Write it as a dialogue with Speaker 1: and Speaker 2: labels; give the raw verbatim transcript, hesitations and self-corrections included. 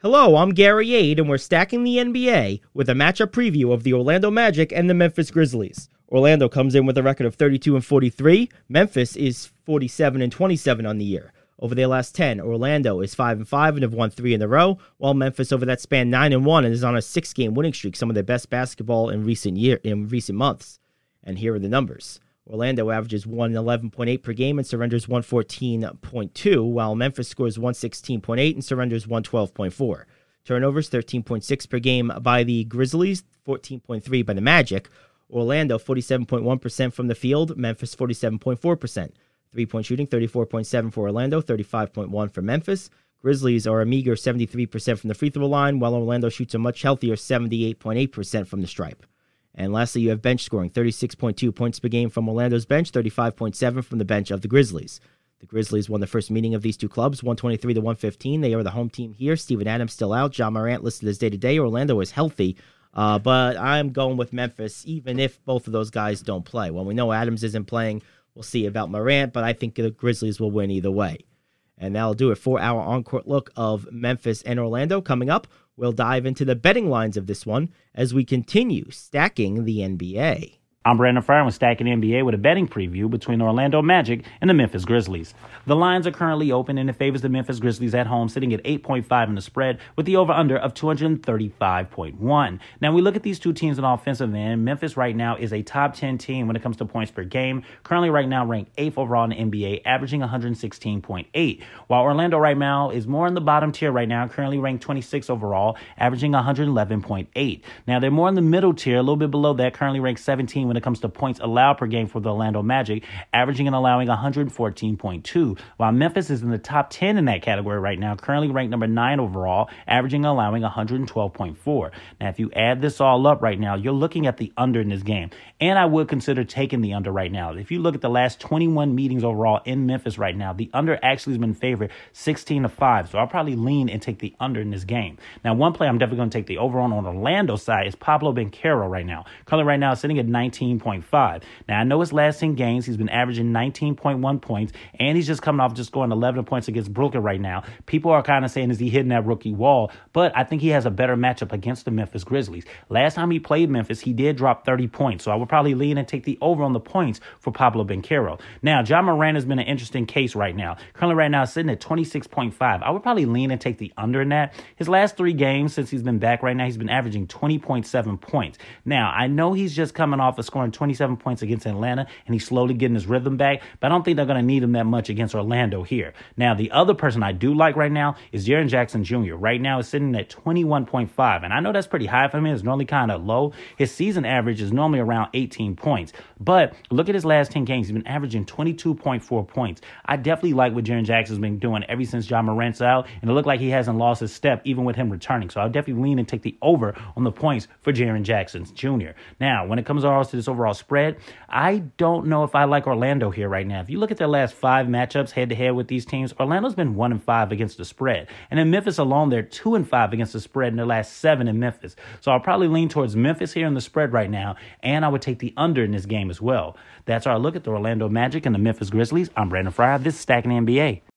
Speaker 1: Hello, I'm Gary Ade, and we're stacking the N B A with a matchup preview of the Orlando Magic and the Memphis Grizzlies. Orlando comes in with a record of thirty-two and forty-three. Memphis is forty-seven and twenty-seven on the year. Over their last ten, Orlando is five and five and have won three in a row, while Memphis over that span nine and one and is on a six-game winning streak, some of their best basketball in recent year in recent months. And here are the numbers. Orlando averages one eleven point eight per game and surrenders one fourteen point two, while Memphis scores one sixteen point eight and surrenders one twelve point four. Turnovers, thirteen point six per game by the Grizzlies, fourteen point three by the Magic. Orlando, forty-seven point one percent from the field. Memphis, forty-seven point four percent. Three-point shooting, thirty-four point seven for Orlando, thirty-five point one for Memphis. Grizzlies are a meager seventy-three percent from the free throw line, while Orlando shoots a much healthier seventy-eight point eight percent from the stripe. And lastly, you have bench scoring, thirty-six point two points per game from Orlando's bench, thirty-five point seven from the bench of the Grizzlies. The Grizzlies won the first meeting of these two clubs, one twenty-three to one fifteen. They are the home team here. Steven Adams still out. Ja Morant listed as day-to-day. Orlando is healthy, uh, but I'm going with Memphis, even if both of those guys don't play. Well, we know Adams isn't playing. We'll see about Morant, but I think the Grizzlies will win either way. And that'll do it for our on-court look of Memphis and Orlando. Coming up, we'll dive into the betting lines of this one as we continue stacking the N B A.
Speaker 2: I'm Brandon Fryer with Stacking N B A with a betting preview between the Orlando Magic and the Memphis Grizzlies. The lines are currently open and it favors the Memphis Grizzlies at home, sitting at eight point five in the spread with the over-under of two thirty-five point one. Now, we look at these two teams on the offensive end. Memphis right now is a top ten team when it comes to points per game. Currently right now ranked eighth overall in the N B A, averaging one sixteen point eight. While Orlando right now is more in the bottom tier right now, currently ranked twenty-sixth overall, averaging one eleven point eight. Now, they're more in the middle tier, a little bit below that, currently ranked seventeenth when it comes to points allowed per game for the Orlando Magic, averaging and allowing one fourteen point two, while Memphis is in the top ten in that category right now, currently ranked number nine overall, averaging and allowing one twelve point four. Now, if you add this all up right now, you're looking at the under in this game, and I would consider taking the under right now. If you look at the last twenty-one meetings overall in Memphis right now, the under actually has been favored sixteen to five, so I'll probably lean and take the under in this game. Now, one play I'm definitely going to take the over on on Orlando side is Paolo Banchero right now. Currently right now sitting at nineteen point five. Now, I know his last ten games, he's been averaging nineteen point one points, and he's just coming off just scoring eleven points against Brooklyn right now. People are kind of saying, is he hitting that rookie wall? But I think he has a better matchup against the Memphis Grizzlies. Last time he played Memphis, he did drop thirty points, so I would probably lean and take the over on the points for Paolo Banchero. Now, Ja Morant has been an interesting case right now. Currently right now sitting at twenty-six point five. I would probably lean and take the under in that. His last three games since he's been back right now, he's been averaging twenty point seven points. Now, I know he's just coming off of scoring twenty-seven points against Atlanta, and he's slowly getting his rhythm back, but I don't think they're going to need him that much against Orlando here. Now, the other person I do like right now is Jaren Jackson Junior Right now is sitting at twenty-one point five, and I know that's pretty high for him. It's normally kind of low. His season average is normally around eighteen points, but look at his last ten games. He's been averaging twenty-two point four points. I definitely like what Jaren Jackson's been doing ever since Ja Morant's out, and it looked like he hasn't lost his step even with him returning, so I'll definitely lean and take the over on the points for Jaren Jackson Junior Now, when it comes to this overall spread, I don't know if I like Orlando here right now. If you look at their last five matchups head-to-head with these teams, Orlando's been one and five against the spread. And in Memphis alone, they're two and five against the spread in their last seven in Memphis. So I'll probably lean towards Memphis here in the spread right now, and I would take the under in this game as well. That's our look at the Orlando Magic and the Memphis Grizzlies. I'm Brandon Fryer. This is Stacking N B A.